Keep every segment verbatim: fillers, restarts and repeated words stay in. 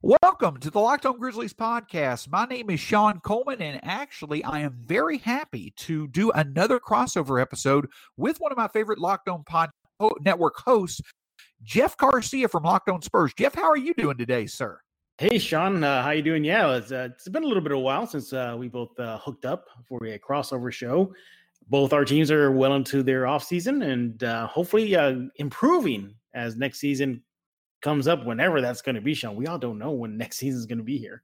Welcome to the Locked On Grizzlies podcast. My name is Sean Coleman, and actually, I am very happy to do another crossover episode with one of my favorite Locked On Pod Network hosts, Jeff Garcia from Locked On Spurs. Jeff, how are you doing today, sir? Hey, Sean, uh, how you doing? Yeah, it's, uh, it's been a little bit of a while since uh, we both uh, hooked up for a crossover show. Both our teams are well into their offseason and uh, hopefully uh, improving as next season comes up, whenever that's going to be, Sean. We all don't know when next season is going to be here.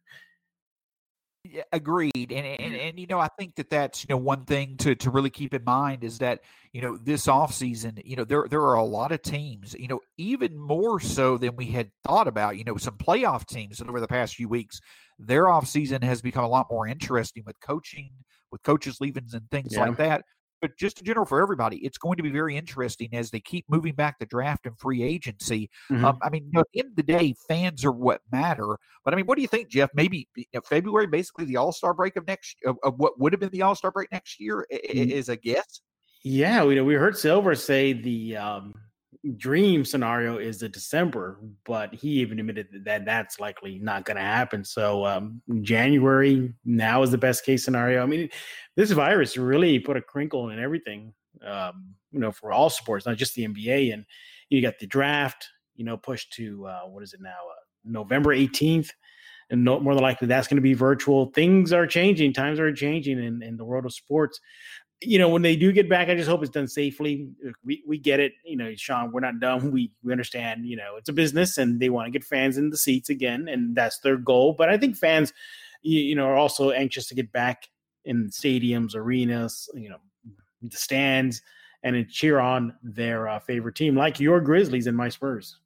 Yeah, agreed. And, and, and, you know, I think that that's, you know, one thing to, to really keep in mind is that, you know, this offseason, you know, there, there are a lot of teams, you know, even more so than we had thought about, you know, some playoff teams over the past few weeks, their offseason has become a lot more interesting with coaching, with coaches leaving and things Yeah. like that. But just in general for everybody, it's going to be very interesting as they keep moving back the draft and free agency. Mm-hmm. Um, I mean, you know, at the end of the day, fans are what matter. But I mean, what do you think, Jeff? Maybe you know, February, basically the All-Star break of next of, of what would have been the All-Star break next year, mm-hmm. is a guess. Yeah, we know we heard Silver say the um, dream scenario is the December, but he even admitted that that's likely not going to happen. So um, January now is the best case scenario. I mean, this virus really put a crinkle in everything, um, you know, for all sports, not just the N B A. And you got the draft, you know, pushed to uh, what is it now, uh, November eighteenth. And no, more than likely that's going to be virtual. Things are changing. Times are changing in, in the world of sports. You know, when they do get back, I just hope it's done safely. We we get it. You know, Sean, we're not dumb. We we understand, you know, it's a business and they want to get fans in the seats again. And that's their goal. But I think fans, you, you know, are also anxious to get back in stadiums, arenas, you know, the stands and cheer on their uh, favorite team, like your Grizzlies and my Spurs.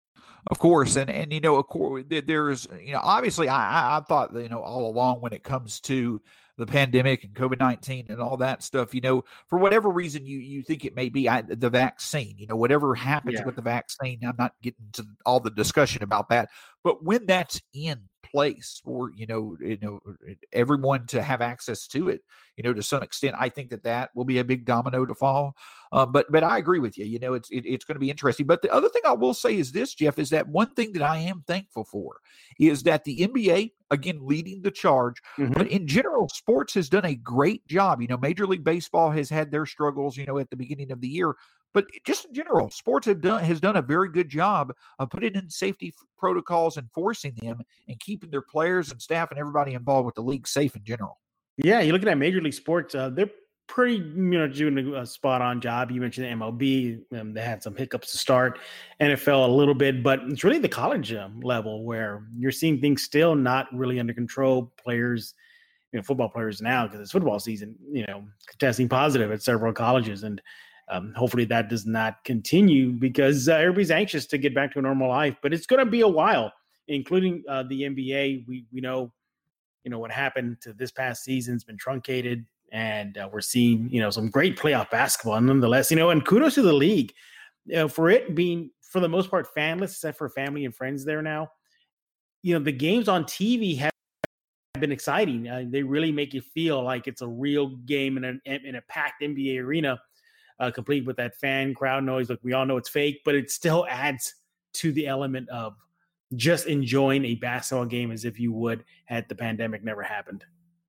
Of course, and and you know, of course, there's you know, obviously, I I thought you know all along when it comes to the pandemic and COVID nineteen and all that stuff, you know, for whatever reason you you think it may be, I, the vaccine, you know, whatever happens Yeah. with the vaccine, I'm not getting to all the discussion about that, but when that's in place for you know you know everyone to have access to it, you know, to some extent, I think that that will be a big domino to fall. Uh, but but I agree with you. You know, it's it, it's going to be interesting. But the other thing I will say is this, Jeff, is that one thing that I am thankful for is that the N B A, again, leading the charge, Mm-hmm. but in general, sports has done a great job. You know, Major League Baseball has had their struggles, you know, at the beginning of the year. But just in general, sports have done has done a very good job of putting in safety f- protocols, enforcing them, and keeping their players and staff and everybody involved with the league safe in general. Yeah, you look at that Major League Sports, uh, they're pretty, you know, doing a spot-on job. You mentioned the M L B. Um, they had some hiccups to start. N F L a little bit, but it's really the college um, level where you're seeing things still not really under control. Players, you know, football players now, because it's football season, you know, testing positive at several colleges. And um, hopefully that does not continue because uh, everybody's anxious to get back to a normal life. But it's going to be a while, including uh, the N B A. We we know, you know, what happened to this past season has been truncated. And uh, we're seeing, you know, some great playoff basketball nonetheless, you know, and kudos to the league, you know, for it being, for the most part, fanless, except for family and friends there now. You know, the games on T V have been exciting. Uh, they really make you feel like it's a real game in, an, in a packed N B A arena, uh, complete with that fan crowd noise. Look, we all know it's fake, but it still adds to the element of just enjoying a basketball game as if you would had the pandemic never happened.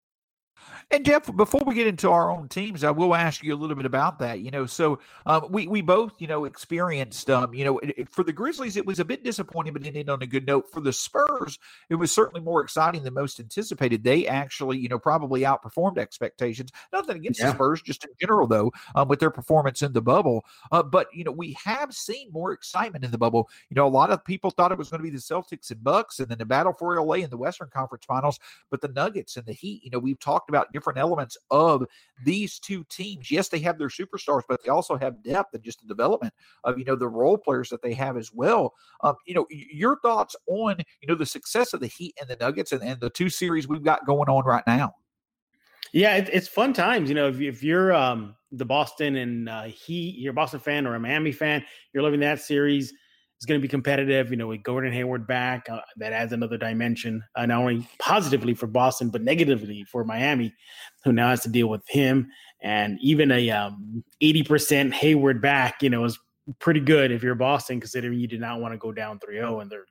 And Jeff, before we get into our own teams, I will ask you a little bit about that. You know, so um, we we both, you know, experienced, um, you know, it, it, for the Grizzlies, it was a bit disappointing, but ended on a good note. For the Spurs, it was certainly more exciting than most anticipated. They actually, you know, probably outperformed expectations. Nothing against yeah. the Spurs, just in general, though, um, with their performance in the bubble. Uh, but you know, we have seen more excitement in the bubble. You know, a lot of people thought it was going to be the Celtics and Bucks, and then the battle for L A in the Western Conference Finals. But the Nuggets and the Heat, you know, we've talked about different elements of these two teams. Yes, they have their superstars, but they also have depth and just the development of, you know, the role players that they have as well. Um, you know, your thoughts on, you know, the success of the Heat and the Nuggets and, and the two series we've got going on right now. Yeah, it, it's fun times. You know, if, if you're um, the Boston and uh, Heat, you're a Boston fan or a Miami fan, you're loving that series. It's going to be competitive, you know, with Gordon Hayward back. Uh, that adds another dimension, uh, not only positively for Boston, but negatively for Miami, who now has to deal with him. And even a um, eighty percent Hayward back, you know, is pretty good if you're Boston, considering you did not want to go down three oh and they're, you know, now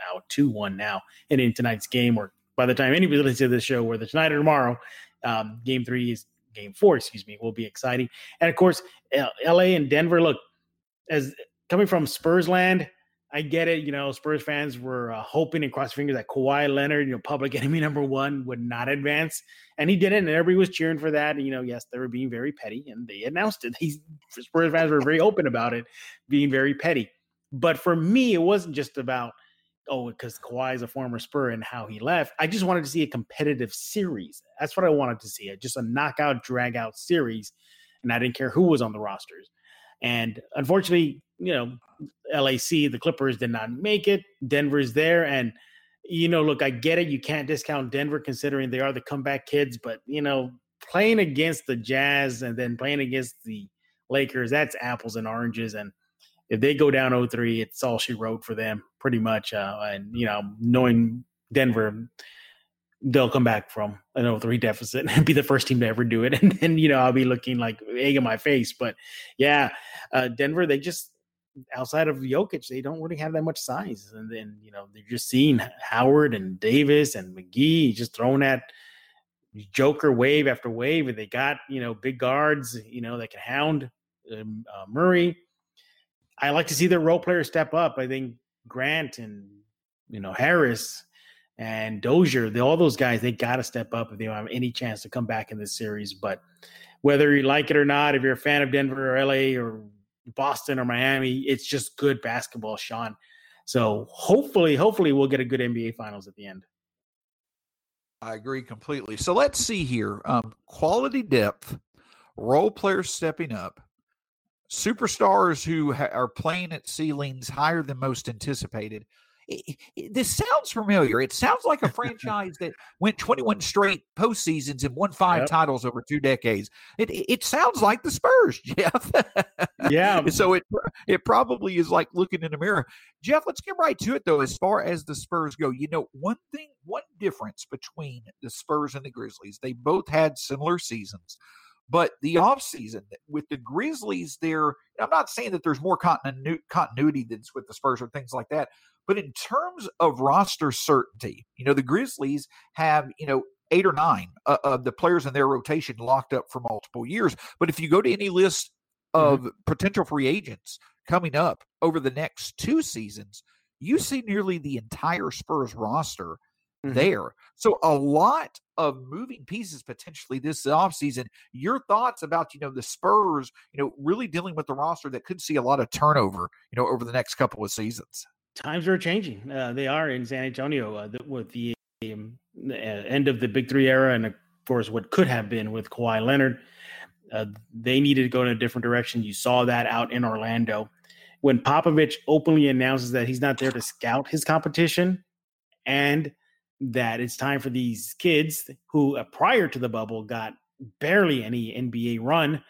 wow, two one now. And in tonight's game, or by the time anybody listens to this show, whether tonight or tomorrow, um, game three is game four, excuse me, will be exciting. And of course, L A and Denver, look, as coming from Spurs land, I get it. You know, Spurs fans were uh, hoping and crossing fingers that Kawhi Leonard, you know, public enemy number one, would not advance. And he didn't. And everybody was cheering for that. And, you know, yes, they were being very petty. And they announced it. These Spurs fans were very open about it, being very petty. But for me, it wasn't just about, oh, because Kawhi is a former Spur and how he left. I just wanted to see a competitive series. That's what I wanted to see. Just a knockout, drag-out series. And I didn't care who was on the rosters. And unfortunately, you know, L A C, the Clippers did not make it. Denver's there. And, you know, look, I get it. You can't discount Denver considering they are the comeback kids. But, you know, playing against the Jazz and then playing against the Lakers, that's apples and oranges. And if they go down oh three, it's all she wrote for them pretty much. Uh, and, you know, knowing Denver, they'll come back from an oh three deficit and be the first team to ever do it. And then, you know, I'll be looking like egg in my face. But, yeah, uh, Denver, they just – outside of Jokic, they don't really have that much size. And then, you know, they're just seeing Howard and Davis and McGee just throwing at Joker wave after wave. And they got, you know, big guards, you know, that can hound um, uh, Murray. I like to see their role players step up. I think Grant and, you know, Harris and Dozier, they, all those guys, they got to step up if they don't have any chance to come back in this series. But whether you like it or not, if you're a fan of Denver or L A or Boston or Miami, it's just good basketball, Sean. So hopefully, hopefully we'll get a good N B A Finals at the end. I agree completely. So let's see here. Um, quality depth, role players stepping up, superstars who ha- are playing at ceilings higher than most anticipated. It, it, this sounds familiar. It sounds like a franchise that went twenty-one straight postseasons and won five yep. titles over two decades. It, it it sounds like the Spurs, Jeff. Yeah. So it it probably is like looking in a mirror. Jeff, let's get right to it, though, as far as the Spurs go. You know, one thing, one difference between the Spurs and the Grizzlies, they both had similar seasons. But the offseason with the Grizzlies, there, I'm not saying that there's more continu- continuity than with the Spurs or things like that. But in terms of roster certainty, you know, the Grizzlies have, you know, eight or nine uh, of the players in their rotation locked up for multiple years. But if you go to any list of mm-hmm. potential free agents coming up over the next two seasons, you see nearly the entire Spurs roster mm-hmm. there. So a lot of moving pieces potentially this offseason. Your thoughts about, you know, the Spurs, you know, really dealing with the roster that could see a lot of turnover, you know, over the next couple of seasons. Times are changing. Uh, they are in San Antonio uh, the, with the um, uh, end of the Big Three era, and of course, what could have been with Kawhi Leonard. Uh, they needed to go in a different direction. You saw that out in Orlando when Popovich openly announces that he's not there to scout his competition, and that it's time for these kids who, uh, prior to the bubble, got barely any N B A run.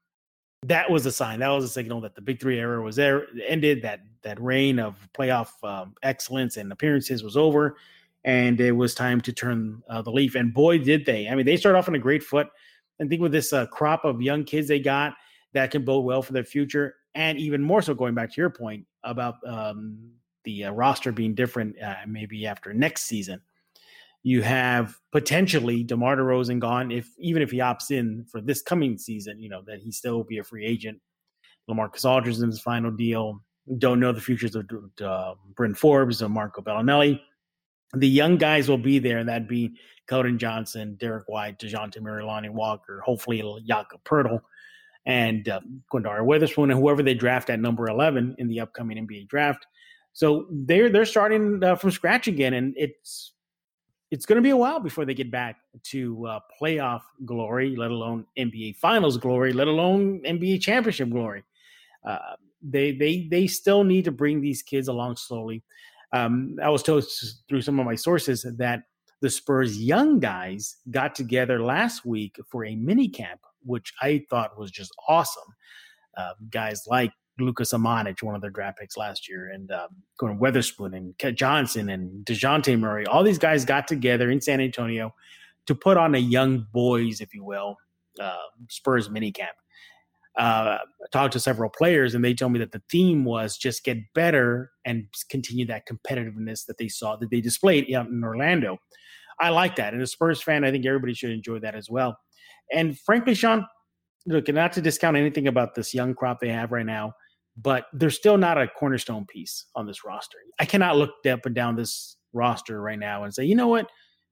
That was a sign. That was a signal that the Big Three era was there, ended, that that reign of playoff um, excellence and appearances was over, and it was time to turn uh, the leaf. And boy, did they. I mean, they started off on a great foot. I think with this uh, crop of young kids they got, that can bode well for their future. And even more so, going back to your point about um, the uh, roster being different uh, maybe after next season. You have potentially DeMar DeRozan gone, if even if he opts in for this coming season, you know, that he still will be a free agent. LaMarcus Aldridge in his final deal. Don't know the futures of uh, Bryn Forbes or Marco Bellinelli. The young guys will be there, and that'd be Keldon Johnson, Derek White, DeJounte Murray, Lonnie Walker, hopefully Jakob Poeltl, and uh, Quindara Witherspoon, and whoever they draft at number eleven in the upcoming N B A draft. So they're they're starting uh, from scratch again, and it's It's going to be a while before they get back to uh, playoff glory, let alone N B A Finals glory, let alone N B A championship glory. Uh, they they they still need to bring these kids along slowly. Um, I was told through some of my sources that the Spurs young guys got together last week for a mini camp, which I thought was just awesome. Uh, guys like Lucas Amanich, one of their draft picks last year, and um, Gordon Weatherspoon and Ket Johnson and DeJounte Murray. All these guys got together in San Antonio to put on a young boys, if you will, uh, Spurs minicamp. Uh, I talked to several players, and they told me that the theme was just get better and continue that competitiveness that they saw that they displayed out in Orlando. I like that, and as a Spurs fan, I think everybody should enjoy that as well. And frankly, Sean, look, not to discount anything about this young crop they have right now, but they're still not a cornerstone piece on this roster. I cannot look up and down this roster right now and say, you know what?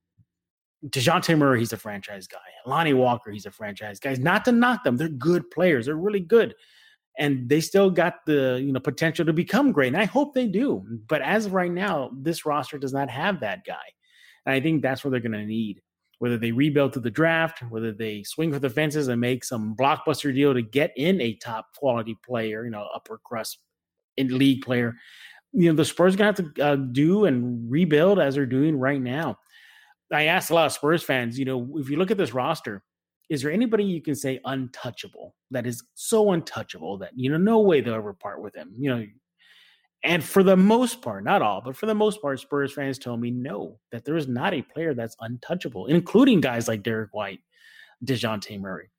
DeJounte Murray, he's a franchise guy. Lonnie Walker, he's a franchise guy. Not to knock them. They're good players. They're really good. And they still got the, you know, potential to become great. And I hope they do. But as of right now, this roster does not have that guy. And I think that's what they're going to need. Whether they rebuild through the draft, whether they swing for the fences and make some blockbuster deal to get in a top quality player, you know, upper crust in league player, you know, the Spurs are going to have to uh, do and rebuild as they're doing right now. I asked a lot of Spurs fans, you know, if you look at this roster, is there anybody you can say untouchable that is so untouchable that, you know, no way they'll ever part with him, you know? And for the most part, not all, but for the most part, Spurs fans told me no, that there is not a player that's untouchable, including guys like Derek White, DeJounte Murray.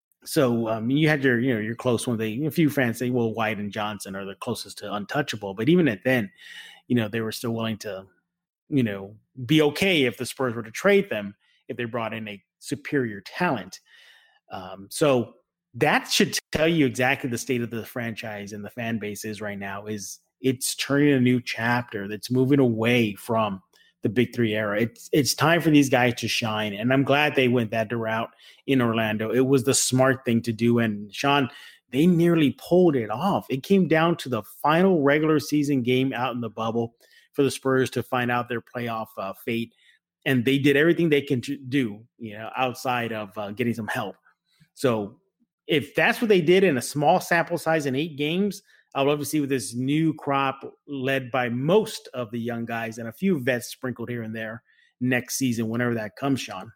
So um, you had your, you know, your close one. They, a few fans say, well, White and Johnson are the closest to untouchable. But even at then, you know, they were still willing to, you know, be okay if the Spurs were to trade them if they brought in a superior talent. Um, so that should tell you exactly the state of the franchise and the fan base is right now. Is it's turning a new chapter that's moving away from the Big Three era. It's it's time for these guys to shine, and I'm glad they went that route in Orlando. It was the smart thing to do, and Sean, they nearly pulled it off. It came down to the final regular season game out in the bubble for the Spurs to find out their playoff uh, fate, and they did everything they can do, you know, outside of uh, getting some help. So if that's what they did in a small sample size in eight games, I would love to see with this new crop led by most of the young guys and a few vets sprinkled here and there next season, whenever that comes, Sean.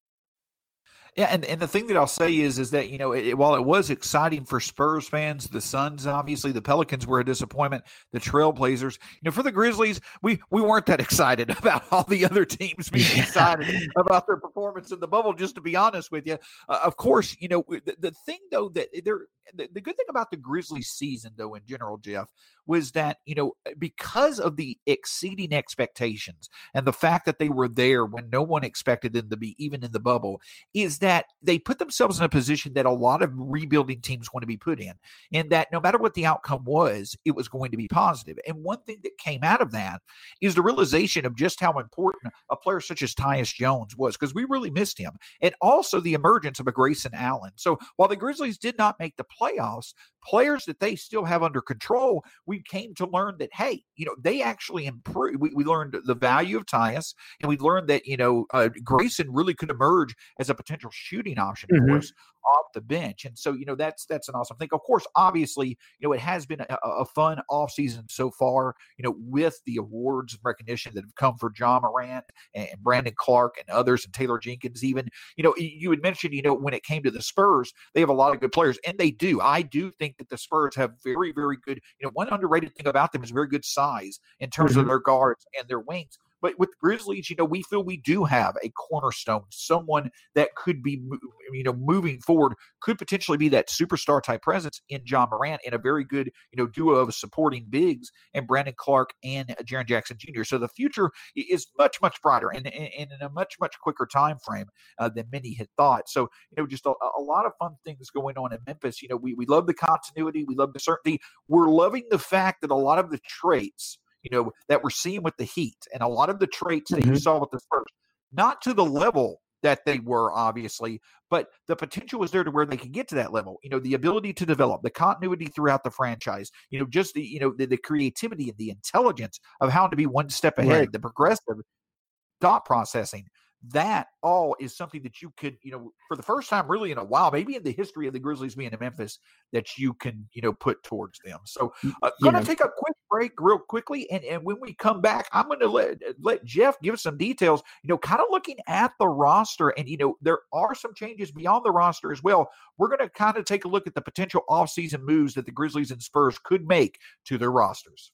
Yeah, and, and the thing that I'll say is is that, you know, it, while it was exciting for Spurs fans, the Suns, obviously, the Pelicans were a disappointment, the Trailblazers, you know, for the Grizzlies, we we weren't that excited about all the other teams being yeah. excited about their performance in the bubble, just to be honest with you. Uh, of course, you know, the, the thing, though, that they're the, the good thing about the Grizzlies season, though, in general, Jeff, was that, you know, because of the exceeding expectations and the fact that they were there when no one expected them to be, even in the bubble, is that they put themselves in a position that a lot of rebuilding teams want to be put in, and that no matter what the outcome was, it was going to be positive. And one thing that came out of that is the realization of just how important a player such as Tyus Jones was, because we really missed him, and also the emergence of a Grayson Allen. So while the Grizzlies did not make the playoffs, players that they still have under control, we came to learn that, hey, you know, they actually improved. We, we learned the value of Tyus, and we learned that, you know, uh, Grayson really could emerge as a potential shooting option mm-hmm. for us off the bench. And so, you know, that's that's an awesome thing. Of course, obviously, you know, it has been a, a fun offseason so far, you know, with the awards and recognition that have come for Ja Morant and Brandon Clark and others, and Taylor Jenkins even. You know, you had mentioned, you know, when it came to the Spurs, they have a lot of good players, and they do. I do think that the Spurs have very, very good, you know, one underrated thing about them is very good size in terms mm-hmm. of their guards and their wings. But with the Grizzlies, you know, we feel we do have a cornerstone, someone that could be, you know, moving forward, could potentially be that superstar type presence in Ja Morant, and a very good, you know, duo of supporting bigs and Brandon Clark and Jaren Jackson Junior So the future is much, much brighter, and, and, and in a much, much quicker time frame uh, than many had thought. So, you know, just a, a lot of fun things going on in Memphis. You know, we, we love the continuity. We love the certainty. We're loving the fact that a lot of the traits, you know, that we're seeing with the Heat, and a lot of the traits that mm-hmm. you saw with the Spurs, not to the level that they were, obviously, but the potential was there to where they could get to that level. You know, the ability to develop, the continuity throughout the franchise, you know, just the, you know, the, the creativity and the intelligence of how to be one step ahead, right. the progressive thought processing. That all is something that you could, you know, for the first time really in a while, maybe in the history of the Grizzlies being in Memphis, that you can, you know, put towards them. So uh, going to take a quick break real quickly. And, and when we come back, I'm going to let, let Jeff give us some details, you know, kind of looking at the roster. And, you know, there are some changes beyond the roster as well. We're going to kind of take a look at the potential offseason moves that the Grizzlies and Spurs could make to their rosters.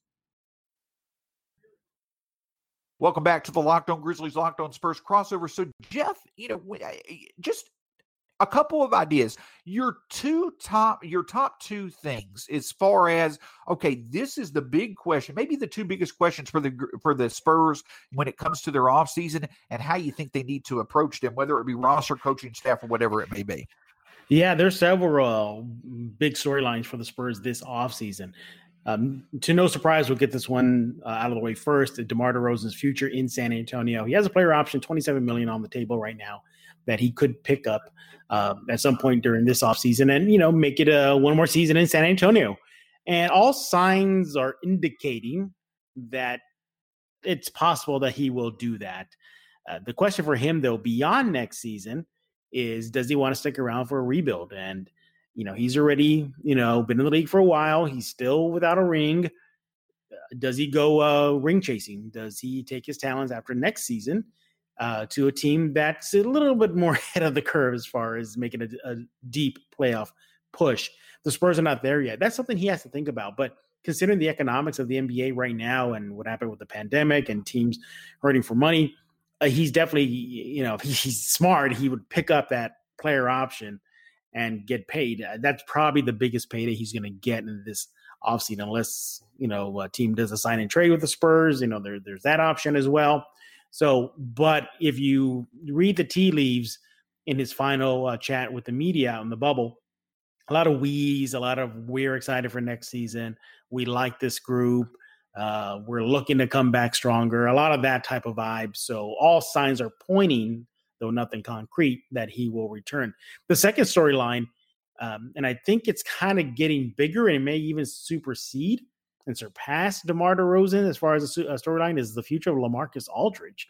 Welcome back to the Locked On Grizzlies, Locked On Spurs crossover. So, Jeff, you know, just A couple of ideas. Your two top, your top two things as far as, okay, this is the big question, maybe the two biggest questions for the for the Spurs when it comes to their offseason and how you think they need to approach them, whether it be roster, coaching staff, or whatever it may be. Yeah, there's several uh, big storylines for the Spurs this offseason. Um, to no surprise, we'll get this one uh, out of the way first. DeMar DeRozan's future in San Antonio. He has a player option, twenty-seven million dollars on the table right now that he could pick up uh, at some point during this offseason and, you know, make it a one more season in San Antonio. And all signs are indicating that it's possible that he will do that. Uh, the question for him, though, beyond next season is, does he want to stick around for a rebuild? And, you know, he's already, you know, been in the league for a while. He's still without a ring. Uh, does he go uh, ring chasing? Does he take his talents after next season uh, to a team that's a little bit more ahead of the curve as far as making a, a deep playoff push? The Spurs are not there yet. That's something he has to think about. But considering the economics of the N B A right now and what happened with the pandemic and teams hurting for money, uh, he's definitely, you know, if he's smart, he would pick up that player option and get paid. Uh, that's probably the biggest payday he's going to get in this offseason, unless, you know, a team does a sign and trade with the Spurs. You know, there, there's that option as well. So, but if you read the tea leaves in his final uh, chat with the media out in the bubble, a lot of wheeze, a lot of we're excited for next season. We like this group. Uh, we're looking to come back stronger. A lot of that type of vibe. So all signs are pointing, though nothing concrete, that he will return. The second storyline, um, and I think it's kind of getting bigger and it may even supersede and surpass DeMar DeRozan as far as a, a storyline, is the future of LaMarcus Aldridge.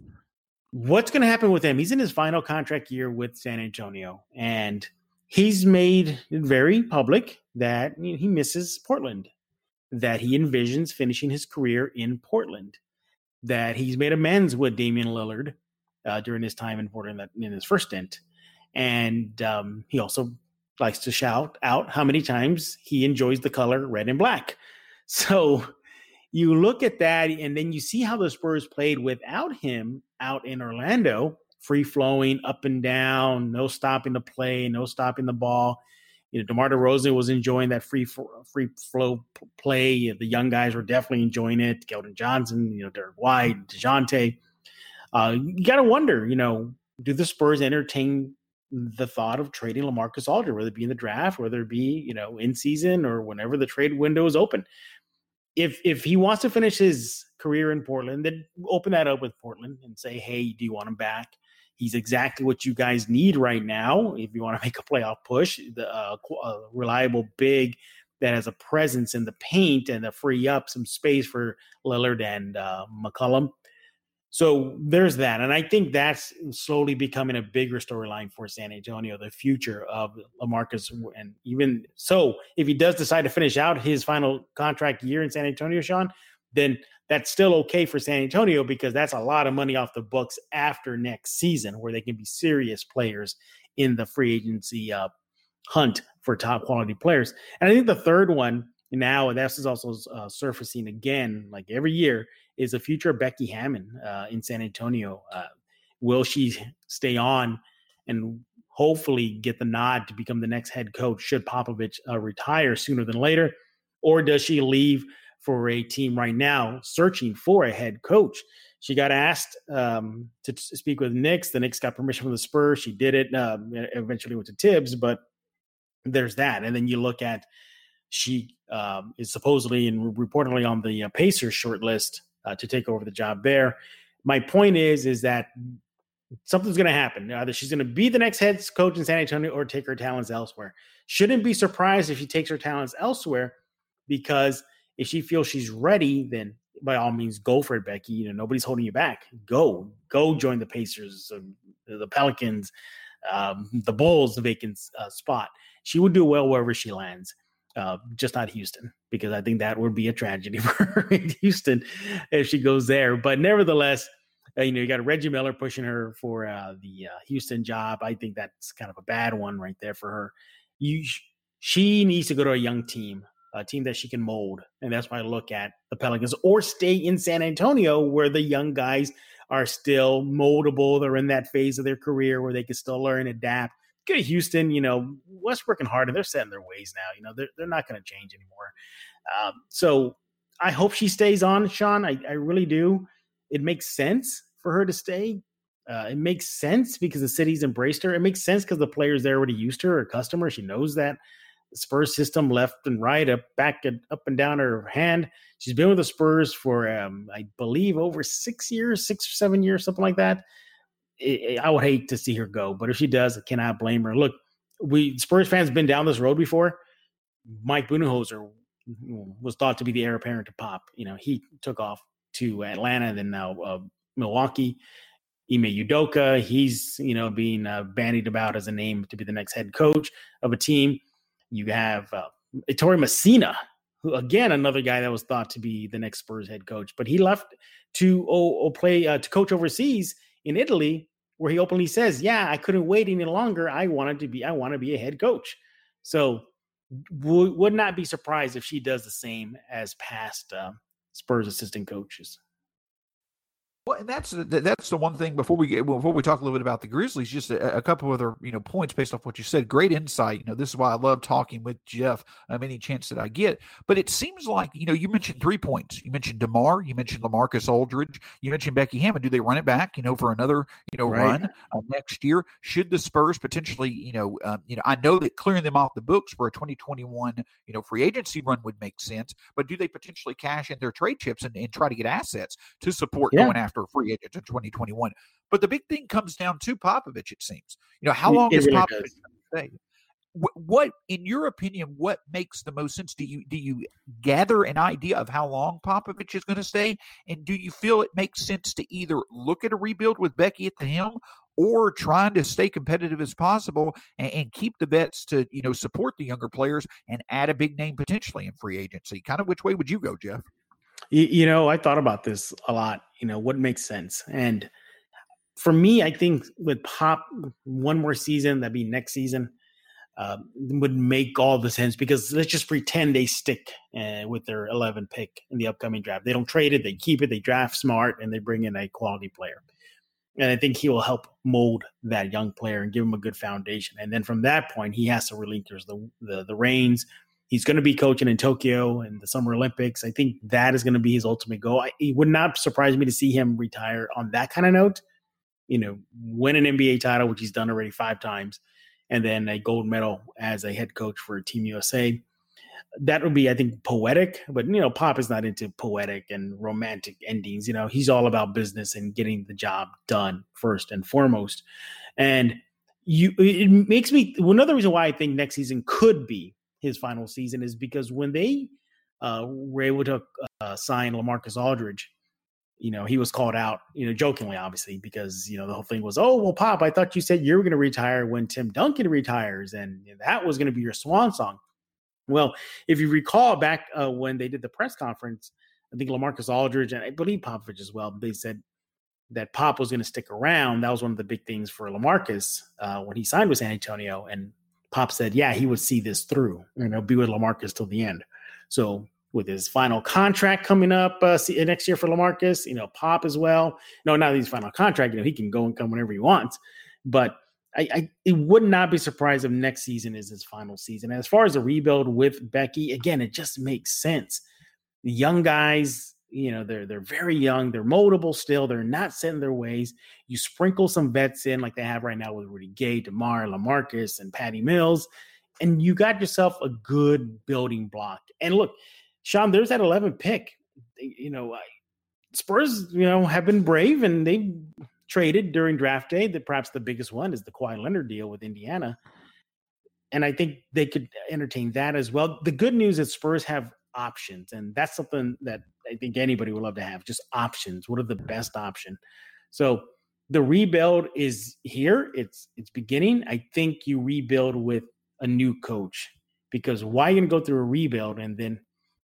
What's going to happen with him? He's in his final contract year with San Antonio, and he's made it very public that he misses Portland, that he envisions finishing his career in Portland, that he's made amends with Damian Lillard uh, during his time in Portland in his first stint. And um, he also likes to shout out how many times he enjoys the color red and black. So you look at that and then you see how the Spurs played without him out in Orlando, free flowing up and down, no stopping the play, no stopping the ball. You know, DeMar DeRozan was enjoying that free free flow play. The young guys were definitely enjoying it. Keldon Johnson, you know, Derek White, DeJounte. Uh, you got to wonder, you know, do the Spurs entertain the thought of trading LaMarcus Aldridge, whether it be in the draft, whether it be, you know, in season or whenever the trade window is open? If if he wants to finish his career in Portland, then open that up with Portland and say, hey, do you want him back? He's exactly what you guys need right now. If you want to make a playoff push, the uh, a reliable big that has a presence in the paint and to free up some space for Lillard and uh, McCollum. So there's that. And I think that's slowly becoming a bigger storyline for San Antonio, the future of LaMarcus. And even so, if he does decide to finish out his final contract year in San Antonio, Sean, then that's still okay for San Antonio, because that's a lot of money off the books after next season, where they can be serious players in the free agency uh, hunt for top quality players. And I think the third one now, and this is also uh, surfacing again, like every year, is the future of Becky Hammon uh, in San Antonio. Uh, will she stay on and hopefully get the nod to become the next head coach should Popovich uh, retire sooner than later? Or does she leave for a team right now searching for a head coach? She got asked um, to t- speak with Knicks. The Knicks got permission from the Spurs. She did it. Um, eventually went to Tibbs, but there's that. And then you look at, she um, is supposedly and reportedly on the uh, Pacers short list uh, to take over the job there. My point is, is that something's going to happen. Either she's going to be the next head coach in San Antonio or take her talents elsewhere. Shouldn't be surprised if she takes her talents elsewhere, because if she feels she's ready, then by all means, go for it, Becky. You know, nobody's holding you back. Go, go join the Pacers, um, the Pelicans, um, the Bulls, the vacant uh, spot. She would do well wherever she lands. Uh, just not Houston, because I think that would be a tragedy for her in Houston if she goes there. But nevertheless, uh, you know, you got Reggie Miller pushing her for uh, the uh, Houston job. I think that's kind of a bad one right there for her. You, she needs to go to a young team, a team that she can mold. And that's why I look at the Pelicans, or stay in San Antonio where the young guys are still moldable. They're in that phase of their career where they can still learn, adapt, get to Houston, you know, Westbrook and Harden, they're set in their ways now. You know, they're, they're not going to change anymore. Um, so I hope she stays on, Sean. I, I really do. It makes sense for her to stay. Uh, it makes sense because the city's embraced her. It makes sense because the players there already used to her, her customer. She knows that. The Spurs system left and right, up, back and up and down her hand. She's been with the Spurs for, um, I believe, over six years, six or seven years, something like that. It, I would hate to see her go, but if she does, I cannot blame her. Look, we Spurs fans been down this road before. Mike Budenholzer was thought to be the heir apparent to Pop. You know, he took off to Atlanta and then now uh, Milwaukee. Ime Udoka, he's, you know, being uh, bandied about as a name to be the next head coach of a team. You have uh, Ettore Messina, who, again, another guy that was thought to be the next Spurs head coach, but he left to oh, oh, play uh, to coach overseas in Italy, where he openly says, "Yeah, I couldn't wait any longer. I wanted to be, I want to be a head coach." So, w- would not be surprised if she does the same as past uh, Spurs assistant coaches. Well, and that's that's the one thing before we get before we talk a little bit about the Grizzlies, just a, a couple other you know points based off what you said. Great insight. You know, this is why I love talking with Jeff um, any chance that I get. But it seems like you know you mentioned three points. You mentioned DeMar. You mentioned LaMarcus Aldridge. You mentioned Becky Hammond. Do they run it back? You know, for another you know Right. run uh, next year? Should the Spurs potentially you know um, you know I know that clearing them off the books for a twenty twenty-one you know free agency run would make sense. But do they potentially cash in their trade chips and, and try to get assets to support Yeah. going after a free agent in twenty twenty-one? But the big thing comes down to Popovich, it seems. You know, how long It is really Popovich does. going to stay? What, what, in your opinion, what makes the most sense? Do you do you gather an idea of how long Popovich is going to stay? And do you feel it makes sense to either look at a rebuild with Becky at the helm or trying to stay competitive as possible and, and keep the vets to, you know, support the younger players and add a big name potentially in free agency? Kind of which way would you go, Jeff? You, you know, I thought about this a lot, you know, what makes sense. And for me, I think with Pop, one more season, that'd be next season, uh, would make all the sense because let's just pretend they stick uh, with their eleven pick in the upcoming draft. They don't trade it, they keep it, they draft smart, and they bring in a quality player. And I think he will help mold that young player and give him a good foundation. And then from that point, he has to relinquish the the, the reins. He's going to be coaching in Tokyo in the Summer Olympics. I think that is going to be his ultimate goal. I, it would not surprise me to see him retire on that kind of note. You know, win an N B A title, which he's done already five times, and then a gold medal as a head coach for Team U S A. That would be, I think, poetic. But, you know, Pop is not into poetic and romantic endings. You know, he's all about business and getting the job done first and foremost. And you, it makes me – another reason why I think next season could be his final season is because when they uh, were able to uh, sign LaMarcus Aldridge, you know, he was called out, you know, jokingly, obviously, because, you know, the whole thing was, oh, well, Pop, I thought you said you were going to retire when Tim Duncan retires, and that was going to be your swan song. Well, if you recall back uh, when they did the press conference, I think LaMarcus Aldridge, and I believe Popovich as well, they said that Pop was going to stick around. That was one of the big things for LaMarcus uh, when he signed with San Antonio. And Pop said, yeah, he would see this through, you know, be with LaMarcus till the end. So with his final contract coming up uh, next year for LaMarcus, you know, Pop as well. No, not his final contract, you know, he can go and come whenever he wants. But I, I it would not be surprised if next season is his final season. And as far as the rebuild with Becky, again, it just makes sense. The young guys, you know, they're they're very young. They're moldable still. They're not set in their ways. You sprinkle some vets in like they have right now with Rudy Gay, DeMar, LaMarcus, and Patty Mills, and you got yourself a good building block. And look, Sean, there's that eleventh pick. You know, Spurs, you know, have been brave and they traded during draft day. That perhaps the biggest one is the Kawhi Leonard deal with Indiana. And I think they could entertain that as well. The good news is Spurs have options, and that's something that I think anybody would love to have, just options. What are the best option? So the rebuild is here. It's it's beginning. I think you rebuild with a new coach, because why are you going to go through a rebuild and then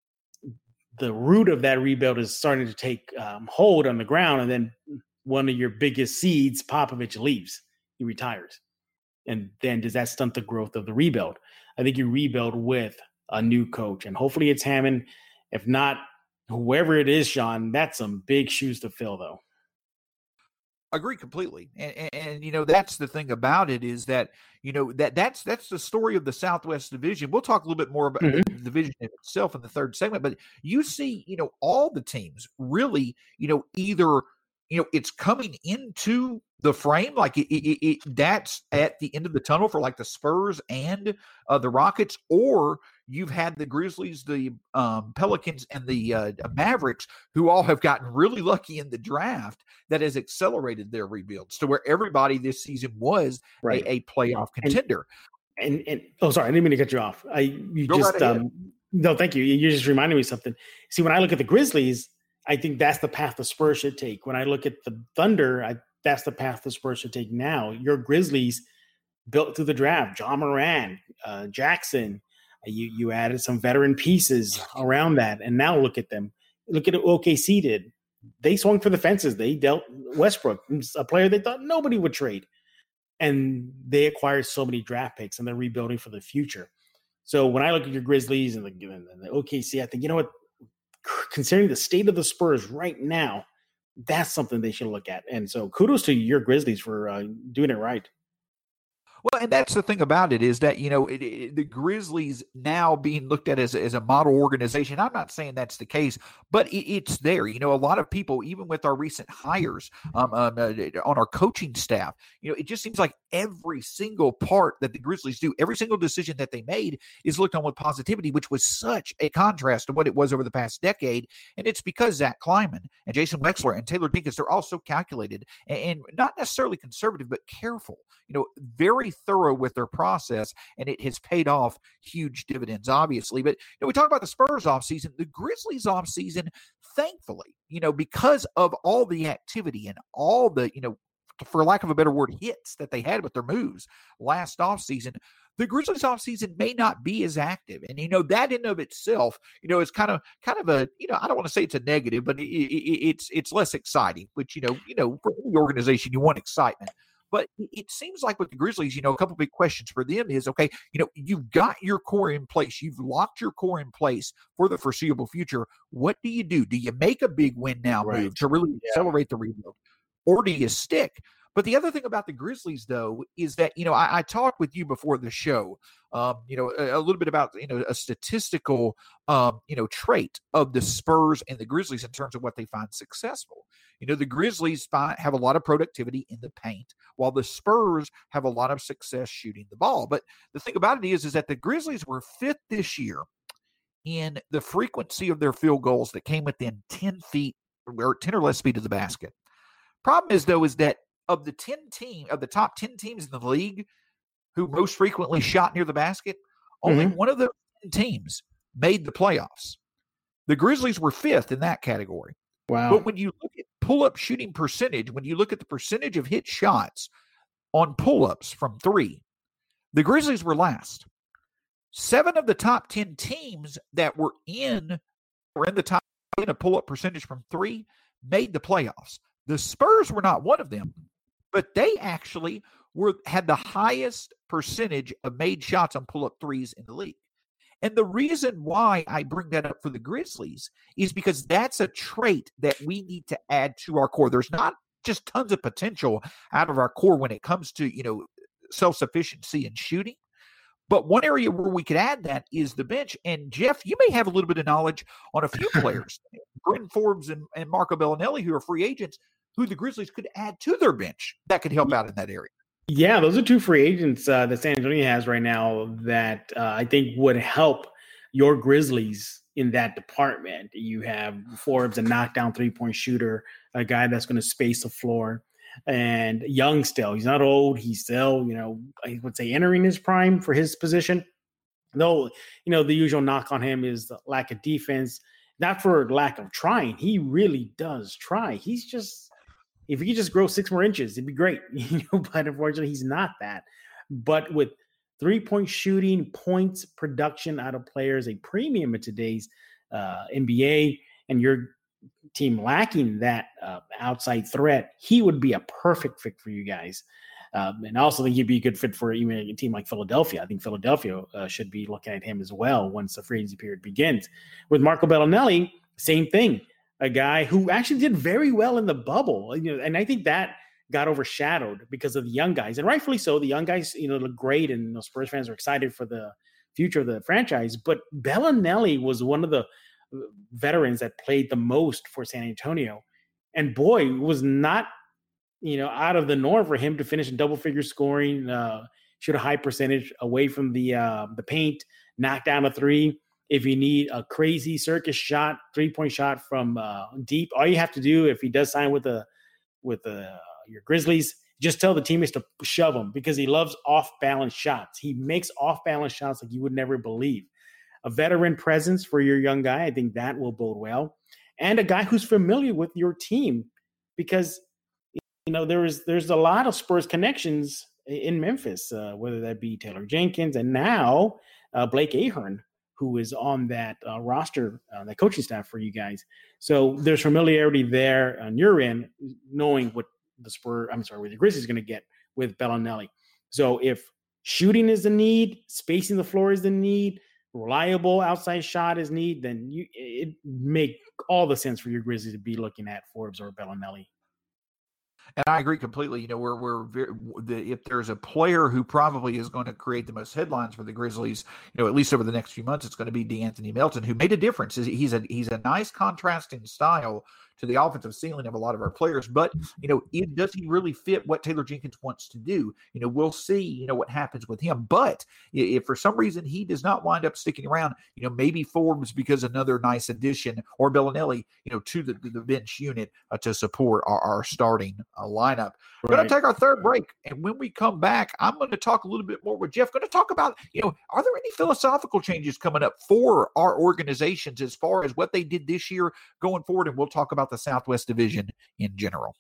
the root of that rebuild is starting to take um, hold on the ground, and then one of your biggest seeds, Popovich, leaves. He retires. And then does that stunt the growth of the rebuild? I think you rebuild with a new coach, and hopefully it's Hammond. If not, whoever it is, Sean, that's some big shoes to fill, though. Agree completely. And, and, and, you know, that's the thing about it is that, you know, that that's that's the story of the Southwest Division. We'll talk a little bit more about the, Mm-hmm. the division itself in the third segment, but you see, you know, all the teams really, you know, either, you know, it's coming into the frame, like it, it, it that's at the end of the tunnel for like the Spurs and uh, the Rockets, or you've had the Grizzlies, the um, Pelicans, and the uh, Mavericks, who all have gotten really lucky in the draft that has accelerated their rebuilds to where everybody this season was Right. a, a playoff contender. And, and and oh, sorry, I didn't mean to cut you off. I you Go just right ahead. um no, thank you. You just reminded me of something. See, when I look at the Grizzlies, I think that's the path the Spurs should take. When I look at the Thunder, I, that's the path the Spurs should take now. Your Grizzlies built through the draft, John Moran, uh, Jackson. You you added some veteran pieces around that, and now look at them. Look at what O K C did. They swung for the fences. They dealt Westbrook, a player they thought nobody would trade, and they acquired so many draft picks, and they're rebuilding for the future. So when I look at your Grizzlies and the, and the O K C, I think, you know what? Considering the state of the Spurs right now, that's something they should look at. And so kudos to your Grizzlies for uh, doing it right. Well, and that's the thing about it is that, you know, it, it, the Grizzlies now being looked at as, as a model organization. I'm not saying that's the case, but it, it's there. You know, a lot of people, even with our recent hires um, um, uh, on our coaching staff, you know, it just seems like every single part that the Grizzlies do, every single decision that they made is looked on with positivity, which was such a contrast to what it was over the past decade. And it's because Zach Kleiman and Jason Wexler and Taylor Dinkins, they're all so calculated and, and not necessarily conservative, but careful, you know, very thorough with their process, and it has paid off huge dividends, obviously. But, you know, we talk about the Spurs offseason, the Grizzlies offseason, thankfully, you know, because of all the activity and all the, you know, for lack of a better word, hits that they had with their moves last offseason, the Grizzlies offseason may not be as active. And, you know, that in of itself, you know, is kind of, kind of a, you know, I don't want to say it's a negative, but it, it, it's, it's less exciting, which, you know, you know, for any organization, you want excitement. But it seems like with the Grizzlies, you know, a couple of big questions for them is, okay, you know, you've got your core in place. You've locked your core in place for the foreseeable future. What do you do? Do you make a big win now Right. move to really Yeah. accelerate the rebuild? Or do you stick? But the other thing about the Grizzlies, though, is that, you know, I, I talked with you before the show, um, you know, a, a little bit about, you know, a statistical, um, you know, trait of the Spurs and the Grizzlies in terms of what they find successful. You know, the Grizzlies find, have a lot of productivity in the paint, while the Spurs have a lot of success shooting the ball. But the thing about it is, is that the Grizzlies were fifth this year in the frequency of their field goals that came within ten feet or ten or less feet of the basket. Problem is, though, is that of the ten team of the top ten teams in the league who most frequently shot near the basket, only Mm-hmm. one of those teams made the playoffs. The Grizzlies were fifth in that category. Wow. But when you look at pull-up shooting percentage, when you look at the percentage of hit shots on pull-ups from three, the Grizzlies were last. Seven of the top ten teams that were in were in the top ten of pull-up percentage from three made the playoffs. The Spurs were not one of them, but they actually were had the highest percentage of made shots on pull-up threes in the league. And the reason why I bring that up for the Grizzlies is because that's a trait that we need to add to our core. There's not just tons of potential out of our core when it comes to, you know, self-sufficiency and shooting. But one area where we could add that is the bench. And Jeff, you may have a little bit of knowledge on a few players, Bryn Forbes and, and Marco Bellinelli, who are free agents, who the Grizzlies could add to their bench that could help out in that area. Yeah, those are two free agents uh, that San Antonio has right now that uh, I think would help your Grizzlies in that department. You have Forbes, a knockdown three-point shooter, a guy that's going to space the floor, and young still. He's not old. He's still, you know, I would say entering his prime for his position. Though, you know, the usual knock on him is the lack of defense, not for lack of trying. He really does try. He's just – if he could just grow six more inches, it'd be great. You know, but unfortunately, he's not that. But with three-point shooting, points, production out of players, a premium in today's uh, N B A, and your team lacking that uh, outside threat, he would be a perfect fit for you guys. Um, and I also think he'd be a good fit for even a team like Philadelphia. I think Philadelphia uh, should be looking at him as well once the free agency period begins. With Marco Bellinelli, same thing. A guy who actually did very well in the bubble, you know, and I think that got overshadowed because of the young guys, and rightfully so. The young guys, you know, look great, and you know, Spurs fans are excited for the future of the franchise. But Bellinelli was one of the veterans that played the most for San Antonio, and boy, it was not, you know, out of the norm for him to finish in double figure scoring, uh, shoot a high percentage away from the uh, the paint, knock down a three. If you need a crazy circus shot, three point shot from uh, deep, all you have to do, if he does sign with the with the uh, your Grizzlies, just tell the teammates to shove him, because he loves off balance shots. He makes off balance shots like you would never believe. A veteran presence for your young guy, I think that will bode well, and a guy who's familiar with your team, because you know there is there's a lot of Spurs connections in Memphis, uh, whether that be Taylor Jenkins and now uh, Blake Ahern, who is on that uh, roster, uh, that coaching staff for you guys. So there's familiarity there on your end, knowing what the Spurs, I'm sorry, what the Grizzlies going to get with Bellinelli. So if shooting is the need, spacing the floor is the need, reliable outside shot is need, then you it make all the sense for your Grizzlies to be looking at Forbes or Bellinelli. And I agree completely. You know, we're we're very, the, if there's a player who probably is going to create the most headlines for the Grizzlies, you know, at least over the next few months, it's going to be DeAnthony Melton, who made a difference. He's a he's a nice contrasting style to the offensive ceiling of a lot of our players, but you know, it, does he really fit what Taylor Jenkins wants to do? You know, we'll see. You know what happens with him. But if for some reason he does not wind up sticking around, you know, maybe Forbes because another nice addition, or Bellinelli, you know, to the the bench unit uh, to support our, our starting uh, lineup. We're going to take our third break, and when we come back, I'm going to talk a little bit more with Jeff. Going to talk about, you know, are there any philosophical changes coming up for our organizations as far as what they did this year going forward, and we'll talk about the Southwest Division in general.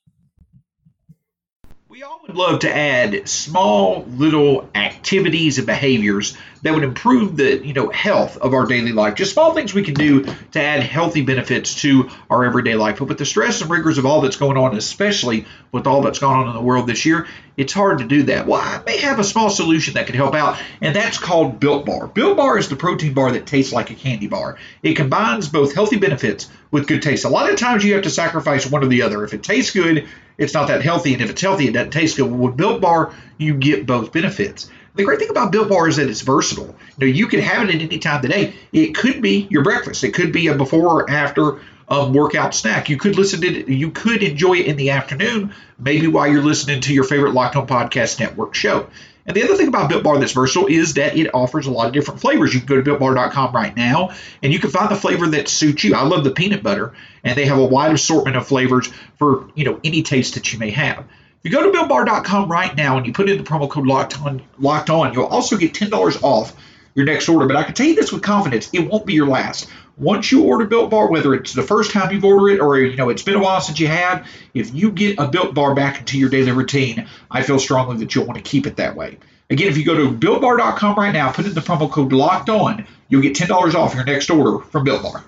We all would love to add small little activities and behaviors that would improve the, you know, health of our daily life. Just small things we can do to add healthy benefits to our everyday life. But with the stress and rigors of all that's going on, especially with all that's gone on in the world this year, it's hard to do that. Well, I may have a small solution that could help out, and that's called Built Bar. Built Bar is the protein bar that tastes like a candy bar. It combines both healthy benefits with good taste. A lot of times you have to sacrifice one or the other. If it tastes good, it's not that healthy, and if it's healthy, it doesn't taste good. Well, with Built Bar, you get both benefits. The great thing about Built Bar is that it's versatile. You know, you can have it at any time of the day. It could be your breakfast. It could be a before or after um, workout snack. You could listen to it. You could enjoy it in the afternoon, maybe while you're listening to your favorite Locked On Podcast Network show. And the other thing about Built Bar that's versatile is that it offers a lot of different flavors. You can go to built bar dot com right now, and you can find the flavor that suits you. I love the peanut butter, and they have a wide assortment of flavors for, you know, any taste that you may have. If you go to built bar dot com right now and you put in the promo code locked on, locked on, you'll also get ten dollars off your next order. But I can tell you this with confidence, it won't be your last. Once you order Built Bar, whether it's the first time you've ordered it or, you know, it's been a while since you had, if you get a Built Bar back into your daily routine, I feel strongly that you'll want to keep it that way. Again, if you go to built bar dot com right now, put in the promo code locked on, you'll get ten dollars off your next order from Built Bar.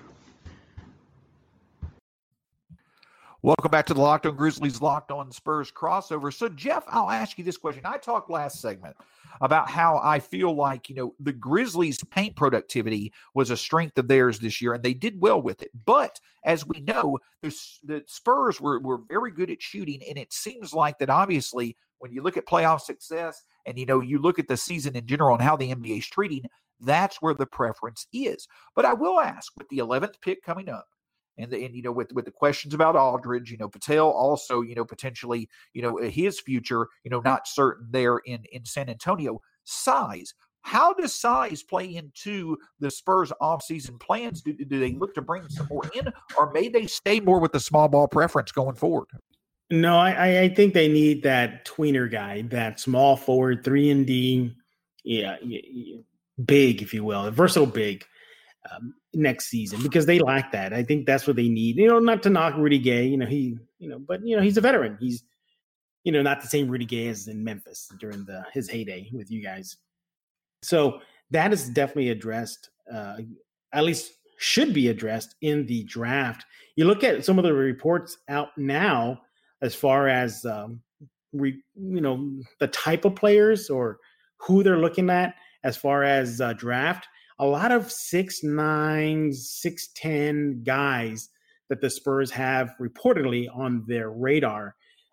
Welcome back to the Locked On Grizzlies, Locked On Spurs crossover. So, Jeff, I'll ask you this question. I talked last segment about how I feel like, you know, the Grizzlies' paint productivity was a strength of theirs this year, and they did well with it. But as we know, the, the Spurs were, were very good at shooting, and it seems like that obviously when you look at playoff success and, you know, you look at the season in general and how the N B A is treating, that's where the preference is. But I will ask, with the eleventh pick coming up, And, the, and, you know, with, with the questions about Aldridge, you know, Patel also, you know, potentially, you know, his future, you know, not certain there in, in San Antonio, size. How does size play into the Spurs offseason plans? Do, do they look to bring some more in, or may they stay more with the small ball preference going forward? No, I, I think they need that tweener guy, that small forward, three and D, yeah, big, if you will, a versatile big. Um, next season, because they lack that. I think that's what they need. You know, not to knock Rudy Gay, you know, he, you know, but you know, he's a veteran. He's, you know, not the same Rudy Gay as in Memphis during the his heyday with you guys. So that is definitely addressed, uh, at least should be addressed in the draft. You look at some of the reports out now as far as, um, re, you know, the type of players or who they're looking at as far as uh, draft. A lot of six nine, six ten guys that the Spurs have reportedly on their radar.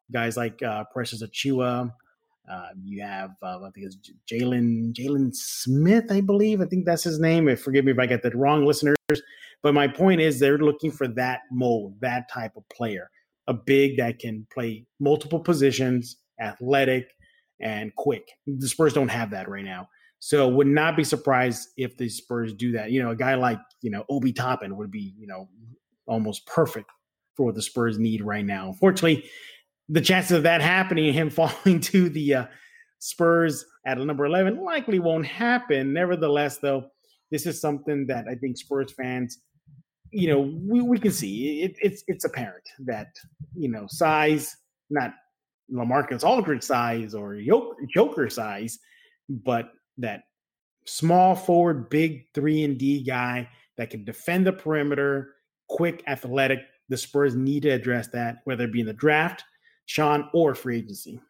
guys like uh, Precious Achua. Uh, you have, uh, I think it's Jalen Jalen Smith, I believe. I think that's his name. Forgive me if I get that wrong, listeners. But my point is they're looking for that mold, that type of player, a big that can play multiple positions, athletic, and quick. The Spurs don't have that right now. So would not be surprised if the Spurs do that. You know, a guy like, you know, Obi Toppin would be, you know, almost perfect for what the Spurs need right now. Unfortunately, the chances of that happening, him falling to the uh, Spurs at number eleven, likely won't happen. Nevertheless, though, this is something that I think Spurs fans, you know, we, we can see. It, it's it's apparent that, you know, size, not LaMarcus Aldridge size or Joker size, but that small forward, big three and D guy that can defend the perimeter, quick, athletic. The Spurs need to address that, whether it be in the draft, Sean, or free agency.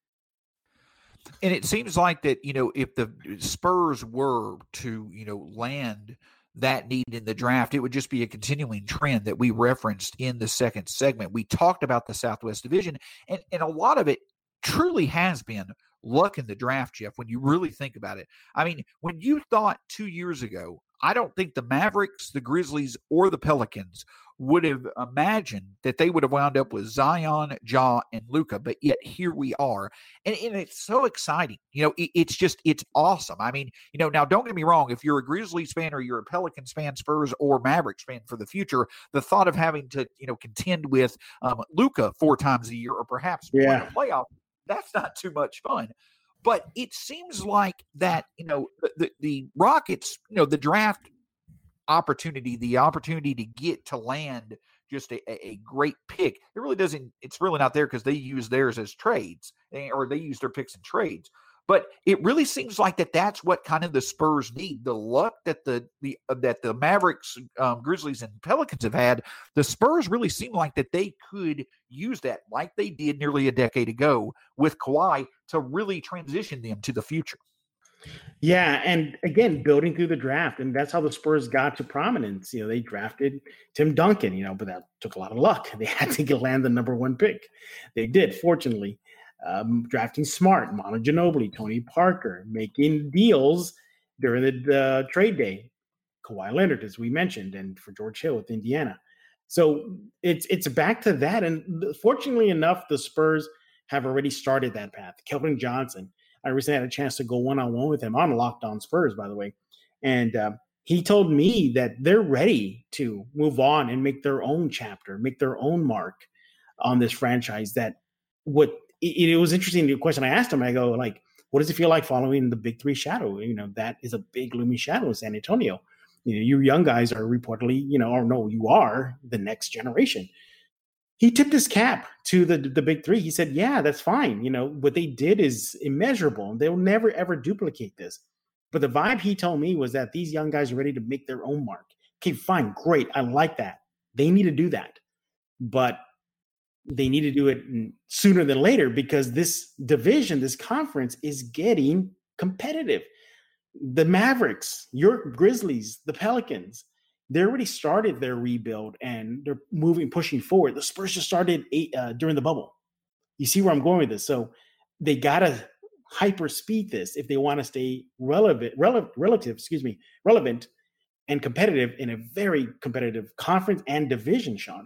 And it seems like that, you know, if the Spurs were to, you know, land that need in the draft, it would just be a continuing trend that we referenced in the second segment. We talked about the Southwest Division, and, and a lot of it truly has been luck in the draft, Jeff, when you really think about it. I mean, when you thought two years ago, I don't think the Mavericks, the Grizzlies, or the Pelicans would have imagined that they would have wound up with Zion, Ja, and Luka, but yet here we are. And, and it's so exciting. You know, it, it's just, it's awesome. I mean, you know, now don't get me wrong, if you're a Grizzlies fan or you're a Pelicans fan, Spurs, or Mavericks fan for the future, the thought of having to, you know, contend with um, Luka four times a year or perhaps yeah. win a playoff, that's not too much fun. But it seems like that, you know, the, the Rockets, you know, the draft opportunity, the opportunity to get to land just a, a great pick, it really doesn't, it's really not there because they use theirs as trades, or they use their picks in trades. But it really seems like that that's what kind of the Spurs need. The luck that the, the uh, that the Mavericks, um, Grizzlies, and Pelicans have had, the Spurs really seem like that they could use that like they did nearly a decade ago with Kawhi to really transition them to the future. Yeah, and again, building through the draft, and that's how the Spurs got to prominence. You know, they drafted Tim Duncan, you know, but that took a lot of luck. They had to get land the number one pick. They did, fortunately. Um, drafting Smart, Manu Ginobili, Tony Parker, making deals during the uh, trade day. Kawhi Leonard, as we mentioned, and for George Hill with Indiana. So it's it's back to that. And fortunately enough, the Spurs have already started that path. Kelvin Johnson, I recently had a chance to go one-on-one with him on Locked On Spurs, by the way. And uh, he told me that they're ready to move on and make their own chapter, make their own mark on this franchise. That what it, it was interesting, the question I asked him, I go, like, what does it feel like following the big three shadow? You know, that is a big looming shadow in San Antonio. You know, you young guys are reportedly, you know, or no, you are the next generation. He tipped his cap to the the big three. He said, yeah, that's fine. You know, what they did is immeasurable. They'll never, ever duplicate this. But the vibe he told me was that these young guys are ready to make their own mark. Okay, fine, great. I like that. They need to do that. But they need to do it sooner than later because this division, this conference is getting competitive. The Mavericks, your Grizzlies, the Pelicans, they already started their rebuild and they're moving, pushing forward. The Spurs just started eight, uh, during the bubble. You see where I'm going with this. So they got to hyper speed this if they want to stay relevant, rele- relative, excuse me, relevant and competitive in a very competitive conference and division, Sean.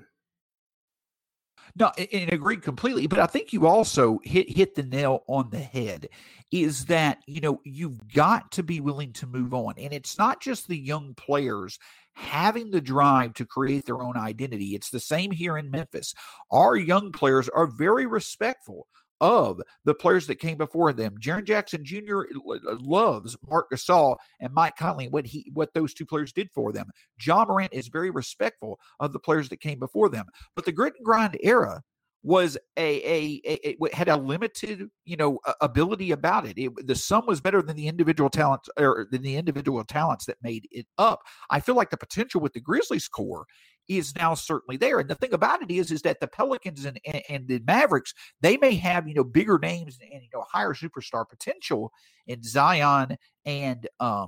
No, and agreed completely. But I think you also hit hit the nail on the head, is that, you know, you've got to be willing to move on. And it's not just the young players having the drive to create their own identity. It's the same here in Memphis. Our young players are very respectful of the players that came before them. Jaren Jackson Junior loves Marc Gasol and Mike Conley, what he what those two players did for them. Ja Morant is very respectful of the players that came before them. But the grit and grind era was a, a, a, a had a limited, you know, ability about it. it. The sum was better than the individual talents, or than the individual talents that made it up. I feel like the potential with the Grizzlies core is now certainly there. And the thing about it is, is that the Pelicans and, and, and the Mavericks, they may have, you know, bigger names and, and, you know, higher superstar potential in Zion and um,